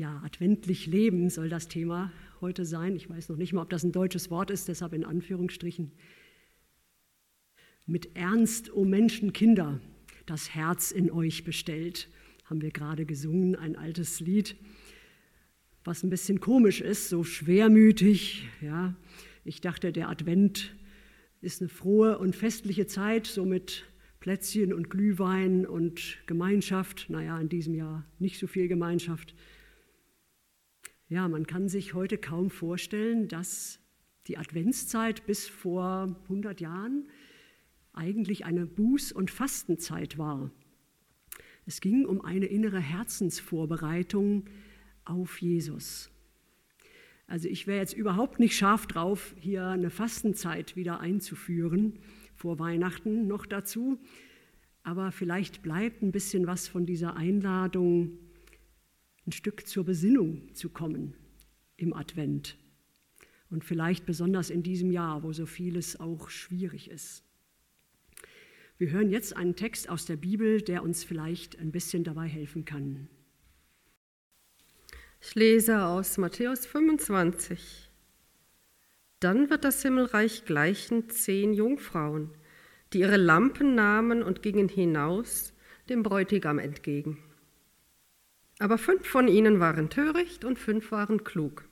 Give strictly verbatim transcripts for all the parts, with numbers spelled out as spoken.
Ja, adventlich leben soll das Thema heute sein. Ich weiß noch nicht mal, ob das ein deutsches Wort ist, deshalb in Anführungsstrichen. Mit Ernst, o Menschenkinder, das Herz in euch bestellt, haben wir gerade gesungen, ein altes Lied, was ein bisschen komisch ist, so schwermütig. Ja. Ich dachte, der Advent ist eine frohe und festliche Zeit, so mit Plätzchen und Glühwein und Gemeinschaft. Naja, in diesem Jahr nicht so viel Gemeinschaft. Ja, man kann sich heute kaum vorstellen, dass die Adventszeit bis vor hundert Jahren eigentlich eine Buß- und Fastenzeit war. Es ging um eine innere Herzensvorbereitung auf Jesus. Also ich wäre jetzt überhaupt nicht scharf drauf, hier eine Fastenzeit wieder einzuführen, vor Weihnachten noch dazu. Aber vielleicht bleibt ein bisschen was von dieser Einladung, ein Stück zur Besinnung zu kommen im Advent. Und vielleicht besonders in diesem Jahr, wo so vieles auch schwierig ist. Wir hören jetzt einen Text aus der Bibel, der uns vielleicht ein bisschen dabei helfen kann. Ich lese aus Matthäus fünfundzwanzig. Dann wird das Himmelreich gleichen zehn Jungfrauen, die ihre Lampen nahmen und gingen hinaus dem Bräutigam entgegen. Aber fünf von ihnen waren töricht und fünf waren klug.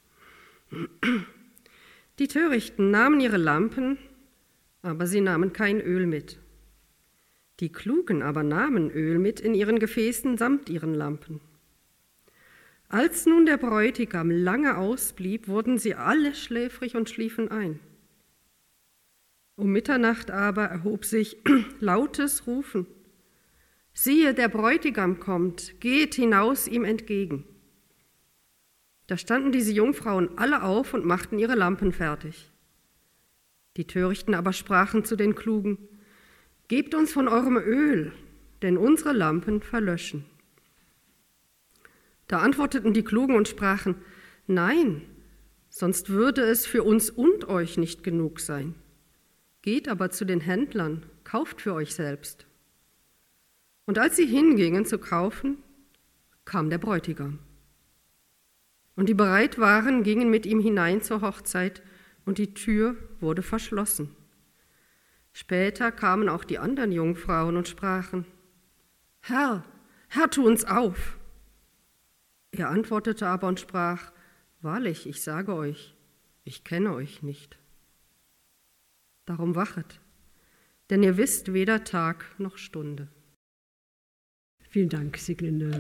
Die Törichten nahmen ihre Lampen, aber sie nahmen kein Öl mit. Die Klugen aber nahmen Öl mit in ihren Gefäßen samt ihren Lampen. Als nun der Bräutigam lange ausblieb, wurden sie alle schläfrig und schliefen ein. Um Mitternacht aber erhob sich lautes Rufen: Siehe, der Bräutigam kommt, geht hinaus ihm entgegen. Da standen diese Jungfrauen alle auf und machten ihre Lampen fertig. Die Törichten aber sprachen zu den Klugen: Gebt uns von eurem Öl, denn unsere Lampen verlöschen. Da antworteten die Klugen und sprachen: Nein, sonst würde es für uns und euch nicht genug sein. Geht aber zu den Händlern, kauft für euch selbst. Und als sie hingingen zu kaufen, kam der Bräutigam. Und die bereit waren, gingen mit ihm hinein zur Hochzeit, und die Tür wurde verschlossen. Später kamen auch die anderen Jungfrauen und sprachen: Herr, Herr, tu uns auf. Er antwortete aber und sprach: Wahrlich, ich sage euch, ich kenne euch nicht. Darum wachet, denn ihr wisst weder Tag noch Stunde. Vielen Dank, Sieglinde.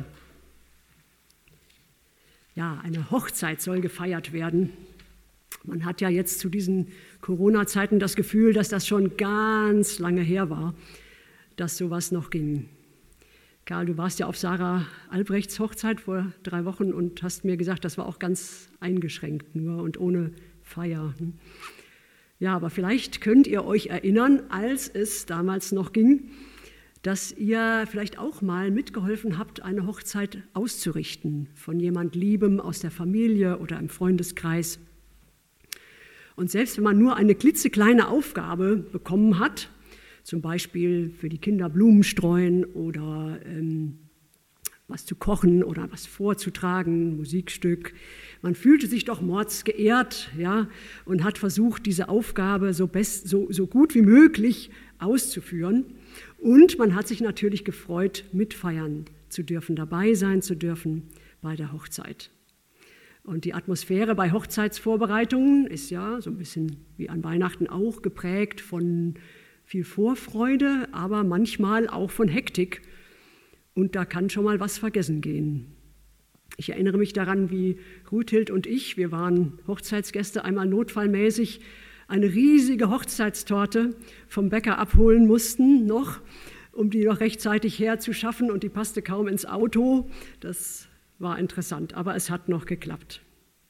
Ja, eine Hochzeit soll gefeiert werden. Man hat ja jetzt zu diesen Corona-Zeiten das Gefühl, dass das schon ganz lange her war, dass sowas noch ging. Karl, du warst ja auf Sarah Albrechts Hochzeit vor drei Wochen und hast mir gesagt, das war auch ganz eingeschränkt nur und ohne Feier. Ja, aber vielleicht könnt ihr euch erinnern, als es damals noch ging, dass ihr vielleicht auch mal mitgeholfen habt, eine Hochzeit auszurichten von jemand Liebem aus der Familie oder im Freundeskreis. Und selbst wenn man nur eine klitzekleine Aufgabe bekommen hat, zum Beispiel für die Kinder Blumen streuen oder ähm, was zu kochen oder was vorzutragen, Musikstück. Man fühlte sich doch mordsgeehrt, ja, und hat versucht, diese Aufgabe so, best, so, so gut wie möglich auszuführen. Und man hat sich natürlich gefreut, mitfeiern zu dürfen, dabei sein zu dürfen bei der Hochzeit. Und die Atmosphäre bei Hochzeitsvorbereitungen ist ja so ein bisschen wie an Weihnachten auch geprägt von viel Vorfreude, aber manchmal auch von Hektik. Und da kann schon mal was vergessen gehen. Ich erinnere mich daran, wie Ruthild und ich, wir waren Hochzeitsgäste, einmal notfallmäßig eine riesige Hochzeitstorte vom Bäcker abholen mussten noch, um die noch rechtzeitig herzuschaffen, und die passte kaum ins Auto. Das war interessant, aber es hat noch geklappt.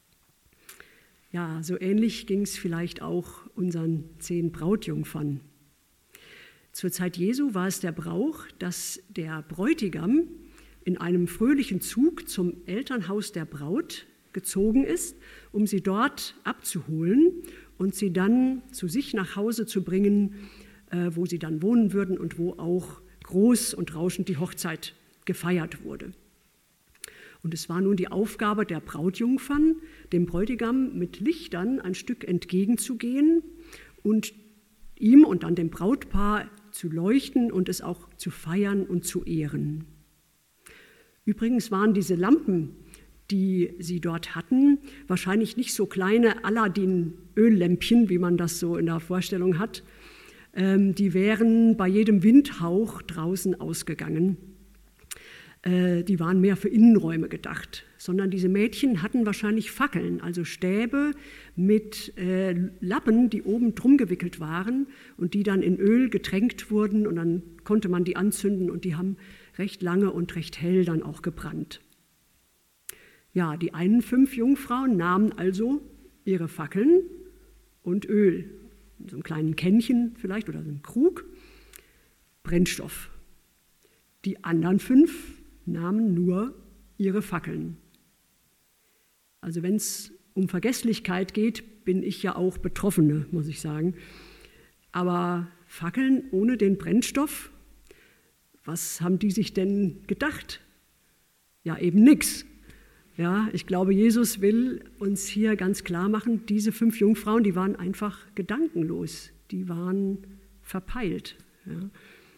Ja, so ähnlich ging es vielleicht auch unseren zehn Brautjungfern. Zur Zeit Jesu war es der Brauch, dass der Bräutigam in einem fröhlichen Zug zum Elternhaus der Braut gezogen ist, um sie dort abzuholen und sie dann zu sich nach Hause zu bringen, wo sie dann wohnen würden und wo auch groß und rauschend die Hochzeit gefeiert wurde. Und es war nun die Aufgabe der Brautjungfern, dem Bräutigam mit Lichtern ein Stück entgegenzugehen und ihm und dann dem Brautpaar zu leuchten und es auch zu feiern und zu ehren. Übrigens waren diese Lampen, die sie dort hatten, wahrscheinlich nicht so kleine Aladdin-Öllämpchen, wie man das so in der Vorstellung hat. Ähm, die wären bei jedem Windhauch draußen ausgegangen. Äh, die waren mehr für Innenräume gedacht, sondern diese Mädchen hatten wahrscheinlich Fackeln, also Stäbe mit äh, Lappen, die oben drum gewickelt waren und die dann in Öl getränkt wurden und dann konnte man die anzünden und die haben recht lange und recht hell dann auch gebrannt. Ja, die einen fünf Jungfrauen nahmen also ihre Fackeln und Öl, in so einem kleinen Kännchen vielleicht oder so einem Krug, Brennstoff. Die anderen fünf nahmen nur ihre Fackeln. Also wenn es um Vergesslichkeit geht, bin ich ja auch Betroffene, muss ich sagen. Aber Fackeln ohne den Brennstoff, was haben die sich denn gedacht? Ja, eben nichts. Ja, ich glaube, Jesus will uns hier ganz klar machen, diese fünf Jungfrauen, die waren einfach gedankenlos, die waren verpeilt. Ja.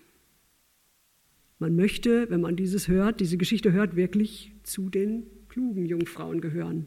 Man möchte, wenn man dieses hört, diese Geschichte hört, wirklich zu den klugen Jungfrauen gehören.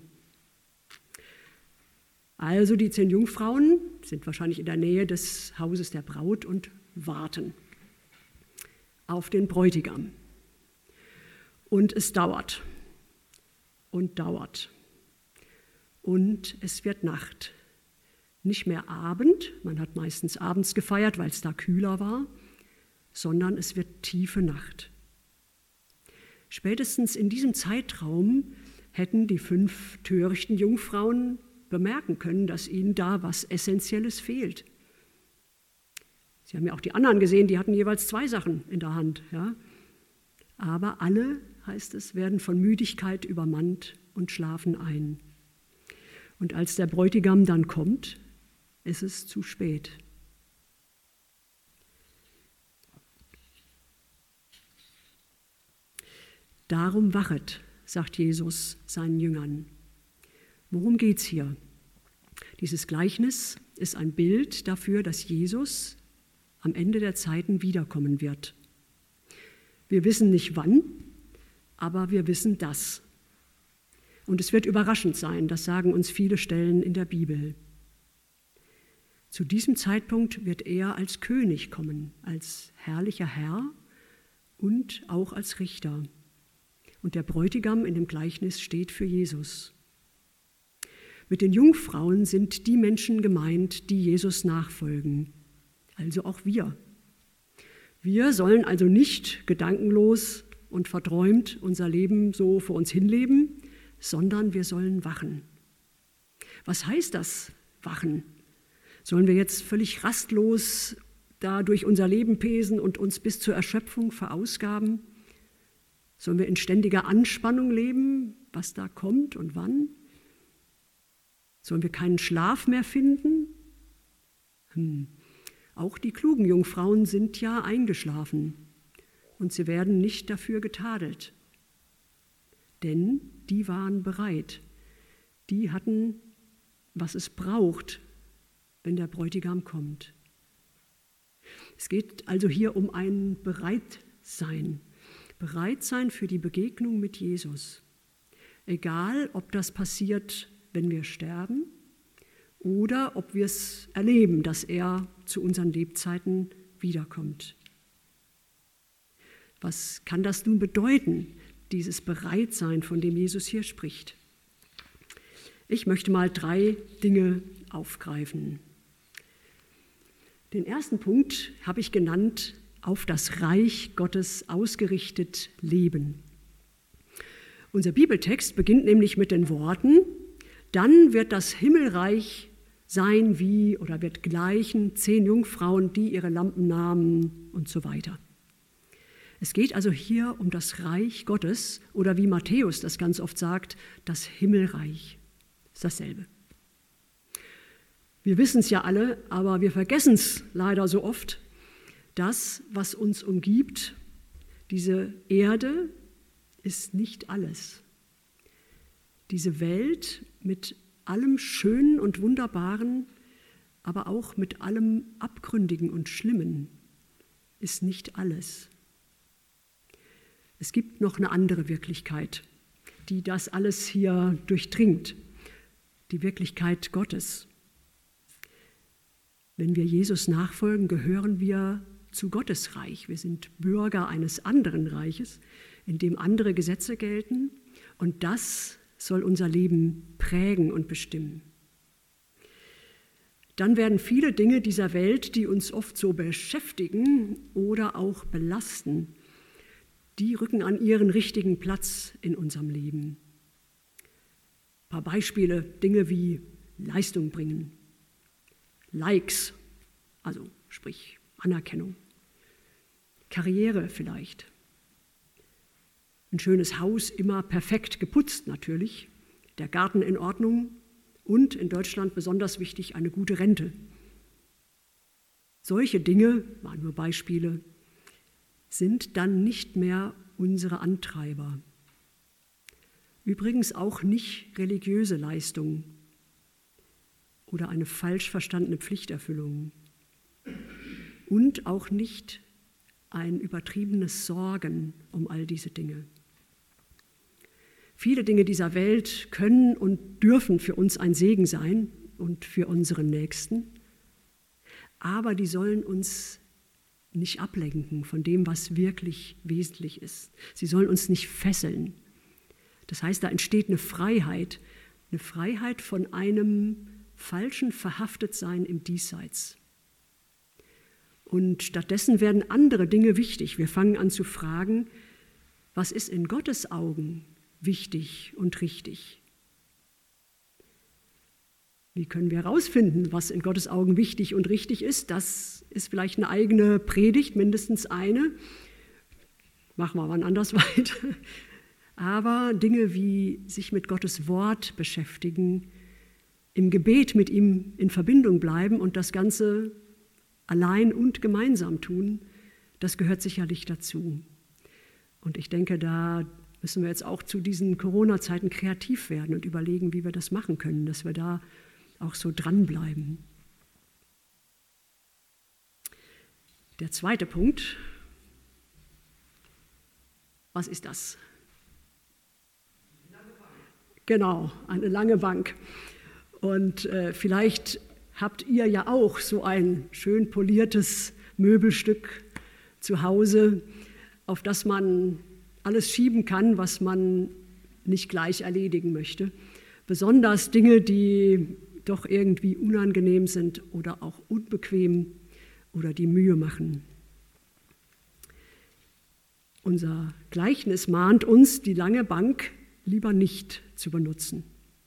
Also die zehn Jungfrauen sind wahrscheinlich in der Nähe des Hauses der Braut und warten auf den Bräutigam. Und es dauert. Und dauert. Und es wird Nacht. Nicht mehr Abend, man hat meistens abends gefeiert, weil es da kühler war, sondern es wird tiefe Nacht. Spätestens in diesem Zeitraum hätten die fünf törichten Jungfrauen bemerken können, dass ihnen da was Essentielles fehlt. Sie haben ja auch die anderen gesehen, die hatten jeweils zwei Sachen in der Hand. Ja? Aber alle, heißt es, werden von Müdigkeit übermannt und schlafen ein. Und als der Bräutigam dann kommt, ist es zu spät. Darum wachet, sagt Jesus seinen Jüngern. Worum geht es hier? Dieses Gleichnis ist ein Bild dafür, dass Jesus am Ende der Zeiten wiederkommen wird. Wir wissen nicht wann, aber wir wissen das. Und es wird überraschend sein, das sagen uns viele Stellen in der Bibel. Zu diesem Zeitpunkt wird er als König kommen, als herrlicher Herr und auch als Richter. Und der Bräutigam in dem Gleichnis steht für Jesus. Mit den Jungfrauen sind die Menschen gemeint, die Jesus nachfolgen, also auch wir. Wir sollen also nicht gedankenlos und verträumt unser Leben so vor uns hinleben, sondern wir sollen wachen. Was heißt das, wachen? Sollen wir jetzt völlig rastlos da durch unser Leben pesen und uns bis zur Erschöpfung verausgaben? Sollen wir in ständiger Anspannung leben, was da kommt und wann? Sollen wir keinen Schlaf mehr finden? Hm. Auch die klugen Jungfrauen sind ja eingeschlafen und sie werden nicht dafür getadelt. Denn die waren bereit. Die hatten, was es braucht, wenn der Bräutigam kommt. Es geht also hier um ein Bereitsein. Bereitsein für die Begegnung mit Jesus. Egal, ob das passiert, wenn wir sterben oder ob wir es erleben, dass er zu unseren Lebzeiten wiederkommt. Was kann das nun bedeuten, dieses Bereitsein, von dem Jesus hier spricht? Ich möchte mal drei Dinge aufgreifen. Den ersten Punkt habe ich genannt, auf das Reich Gottes ausgerichtet leben. Unser Bibeltext beginnt nämlich mit den Worten, dann wird das Himmelreich sein wie oder wird gleichen zehn Jungfrauen, die ihre Lampen nahmen und so weiter. Es geht also hier um das Reich Gottes oder wie Matthäus das ganz oft sagt, das Himmelreich. Das ist dasselbe. Wir wissen es ja alle, aber wir vergessen es leider so oft. Das, was uns umgibt, diese Erde, ist nicht alles. Diese Welt mit allem Schönen und Wunderbaren, aber auch mit allem Abgründigen und Schlimmen ist nicht alles. Es gibt noch eine andere Wirklichkeit, die das alles hier durchdringt, die Wirklichkeit Gottes. Wenn wir Jesus nachfolgen, gehören wir zu Gottes Reich. Wir sind Bürger eines anderen Reiches, in dem andere Gesetze gelten, und das soll unser Leben prägen und bestimmen. Dann werden viele Dinge dieser Welt, die uns oft so beschäftigen oder auch belasten, die rücken an ihren richtigen Platz in unserem Leben. Ein paar Beispiele, Dinge wie Leistung bringen, Likes, also sprich Anerkennung, Karriere vielleicht, ein schönes Haus, immer perfekt geputzt natürlich, der Garten in Ordnung und in Deutschland besonders wichtig, eine gute Rente. Solche Dinge, waren nur Beispiele, sind dann nicht mehr unsere Antreiber. Übrigens auch nicht religiöse Leistung oder eine falsch verstandene Pflichterfüllung und auch nicht ein übertriebenes Sorgen um all diese Dinge. Viele Dinge dieser Welt können und dürfen für uns ein Segen sein und für unseren Nächsten, aber die sollen uns nicht ablenken von dem, was wirklich wesentlich ist. Sie sollen uns nicht fesseln. Das heißt, da entsteht eine Freiheit, eine Freiheit von einem falschen Verhaftetsein im Diesseits. Und stattdessen werden andere Dinge wichtig. Wir fangen an zu fragen, was ist in Gottes Augen wichtig und richtig? Wie können wir herausfinden, was in Gottes Augen wichtig und richtig ist? Das ist vielleicht eine eigene Predigt, mindestens eine. Machen wir wann anders weiter. Aber Dinge wie sich mit Gottes Wort beschäftigen, im Gebet mit ihm in Verbindung bleiben und das Ganze allein und gemeinsam tun, das gehört sicherlich dazu. Und ich denke, da müssen wir jetzt auch zu diesen Corona-Zeiten kreativ werden und überlegen, wie wir das machen können, dass wir da auch so dranbleiben. Der zweite Punkt, was ist das? Genau, eine lange Bank. Und äh, vielleicht habt ihr ja auch so ein schön poliertes Möbelstück zu Hause, auf das man alles schieben kann, was man nicht gleich erledigen möchte. Besonders Dinge, die doch irgendwie unangenehm sind oder auch unbequem oder die Mühe machen. Unser Gleichnis mahnt uns, die lange Bank lieber nicht zu benutzen.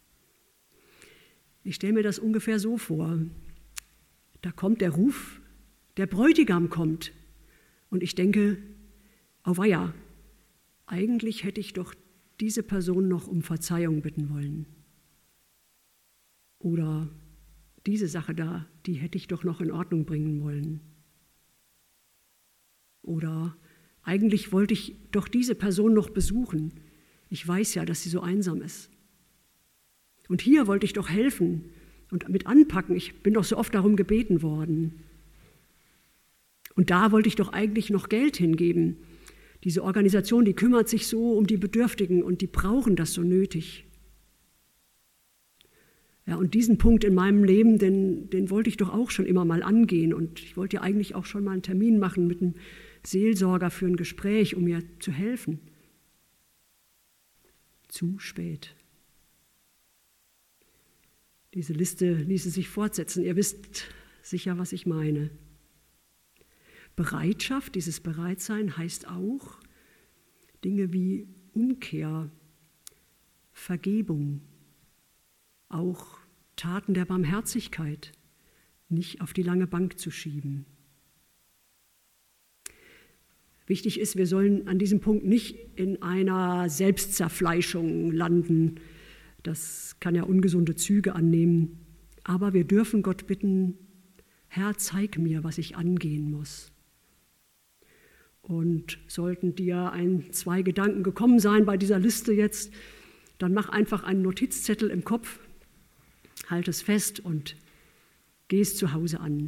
Ich stelle mir das ungefähr so vor. Da kommt der Ruf, der Bräutigam kommt. Und ich denke, auweia, eigentlich hätte ich doch diese Person noch um Verzeihung bitten wollen. Oder diese Sache da, die hätte ich doch noch in Ordnung bringen wollen. Oder eigentlich wollte ich doch diese Person noch besuchen. Ich weiß ja, dass sie so einsam ist. Und hier wollte ich doch helfen und mit anpacken. Ich bin doch so oft darum gebeten worden. Und da wollte ich doch eigentlich noch Geld hingeben. Diese Organisation, die kümmert sich so um die Bedürftigen und die brauchen das so nötig. Ja, und diesen Punkt in meinem Leben, den, den wollte ich doch auch schon immer mal angehen. Und ich wollte ja eigentlich auch schon mal einen Termin machen mit einem Seelsorger für ein Gespräch, um mir zu helfen. Zu spät. Diese Liste ließe sich fortsetzen. Ihr wisst sicher, was ich meine. Bereitschaft, dieses Bereitsein heißt auch Dinge wie Umkehr, Vergebung, auch Taten der Barmherzigkeit nicht auf die lange Bank zu schieben. Wichtig ist, wir sollen an diesem Punkt nicht in einer Selbstzerfleischung landen. Das kann ja ungesunde Züge annehmen. Aber wir dürfen Gott bitten, Herr, zeig mir, was ich angehen muss. Und sollten dir ein, zwei Gedanken gekommen sein bei dieser Liste jetzt, dann mach einfach einen Notizzettel im Kopf, halt es fest und geh es zu Hause an.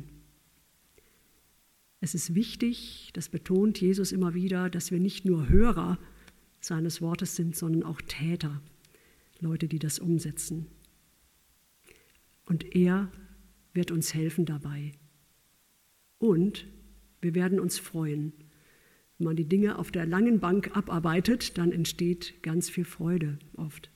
Es ist wichtig, das betont Jesus immer wieder, dass wir nicht nur Hörer seines Wortes sind, sondern auch Täter, Leute, die das umsetzen. Und er wird uns helfen dabei. Und wir werden uns freuen. Wenn man die Dinge auf der langen Bank abarbeitet, dann entsteht ganz viel Freude oft.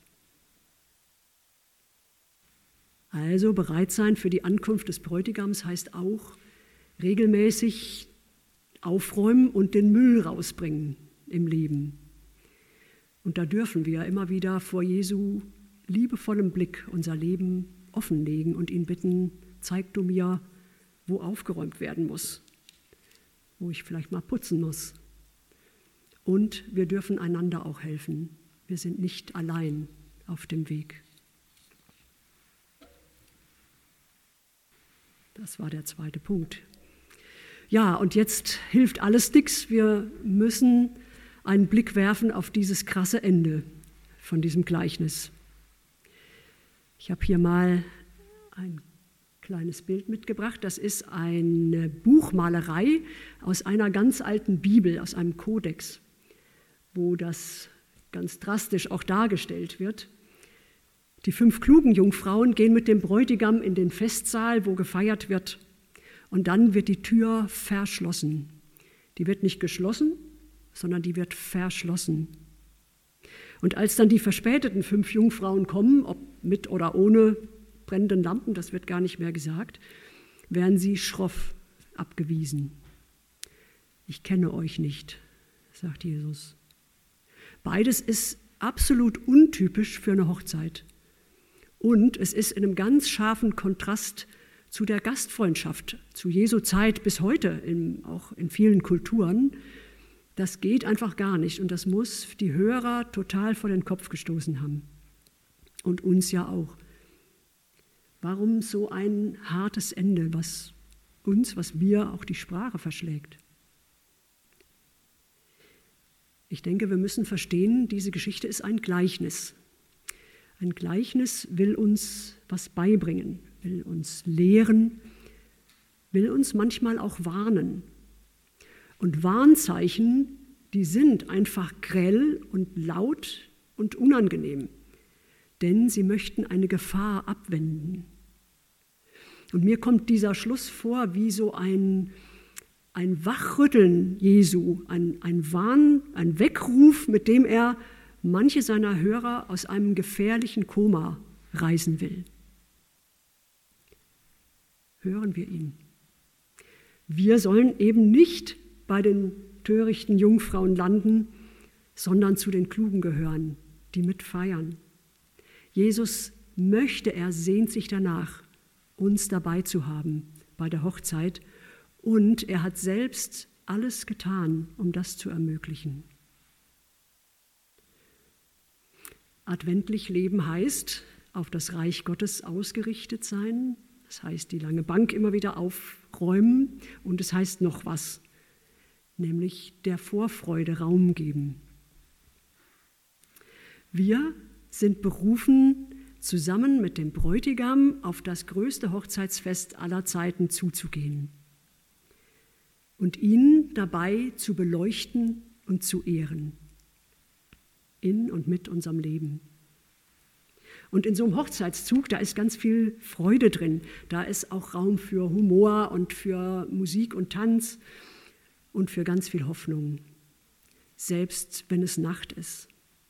Also bereit sein für die Ankunft des Bräutigams heißt auch regelmäßig aufräumen und den Müll rausbringen im Leben. Und da dürfen wir immer wieder vor Jesu liebevollem Blick unser Leben offenlegen und ihn bitten, zeig du mir, wo aufgeräumt werden muss, wo ich vielleicht mal putzen muss. Und wir dürfen einander auch helfen. Wir sind nicht allein auf dem Weg. Das war der zweite Punkt. Ja, und jetzt hilft alles nichts. Wir müssen einen Blick werfen auf dieses krasse Ende von diesem Gleichnis. Ich habe hier mal ein kleines Bild mitgebracht. Das ist eine Buchmalerei aus einer ganz alten Bibel, aus einem Kodex, wo das ganz drastisch auch dargestellt wird. Die fünf klugen Jungfrauen gehen mit dem Bräutigam in den Festsaal, wo gefeiert wird. Und dann wird die Tür verschlossen. Die wird nicht geschlossen, sondern die wird verschlossen. Und als dann die verspäteten fünf Jungfrauen kommen, ob mit oder ohne brennenden Lampen, das wird gar nicht mehr gesagt, werden sie schroff abgewiesen. Ich kenne euch nicht, sagt Jesus. Beides ist absolut untypisch für eine Hochzeit. Und es ist in einem ganz scharfen Kontrast zu der Gastfreundschaft, zu Jesu Zeit bis heute, in, auch in vielen Kulturen. Das geht einfach gar nicht und das muss die Hörer total vor den Kopf gestoßen haben. Und uns ja auch. Warum so ein hartes Ende, was uns, was wir, auch die Sprache verschlägt? Ich denke, wir müssen verstehen, diese Geschichte ist ein Gleichnis. Ein Gleichnis will uns was beibringen, will uns lehren, will uns manchmal auch warnen. Und Warnzeichen, die sind einfach grell und laut und unangenehm, denn sie möchten eine Gefahr abwenden. Und mir kommt dieser Schluss vor wie so ein, ein Wachrütteln Jesu, ein, ein Warn, ein Weckruf, mit dem er manche seiner Hörer aus einem gefährlichen Koma reißen will. Hören wir ihn. Wir sollen eben nicht bei den törichten Jungfrauen landen, sondern zu den Klugen gehören, die mitfeiern. Jesus möchte, er sehnt sich danach, uns dabei zu haben bei der Hochzeit und er hat selbst alles getan, um das zu ermöglichen. Adventlich leben heißt, auf das Reich Gottes ausgerichtet sein, das heißt, die lange Bank immer wieder aufräumen und es heißt noch was, nämlich der Vorfreude Raum geben. Wir sind berufen, zusammen mit dem Bräutigam auf das größte Hochzeitsfest aller Zeiten zuzugehen und ihn dabei zu beleuchten und zu ehren, in und mit unserem Leben. Und in so einem Hochzeitszug, da ist ganz viel Freude drin, da ist auch Raum für Humor und für Musik und Tanz und für ganz viel Hoffnung, selbst wenn es Nacht ist.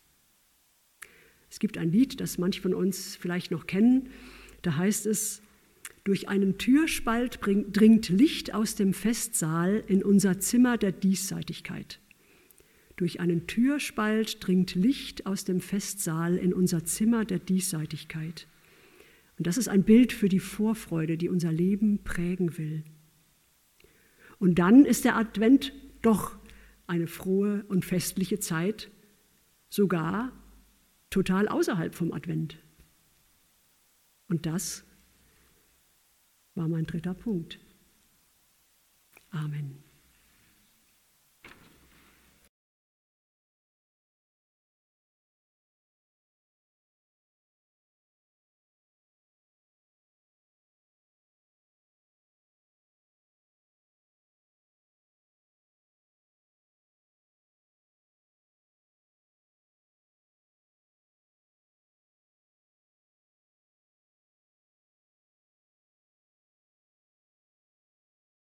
Es gibt ein Lied, das manche von uns vielleicht noch kennen, da heißt es: Durch einen Türspalt dringt Licht aus dem Festsaal in unser Zimmer der Diesseitigkeit. Durch einen Türspalt dringt Licht aus dem Festsaal in unser Zimmer der Diesseitigkeit. Und das ist ein Bild für die Vorfreude, die unser Leben prägen will. Und dann ist der Advent doch eine frohe und festliche Zeit, sogar total außerhalb vom Advent. Und das war mein dritter Punkt. Amen.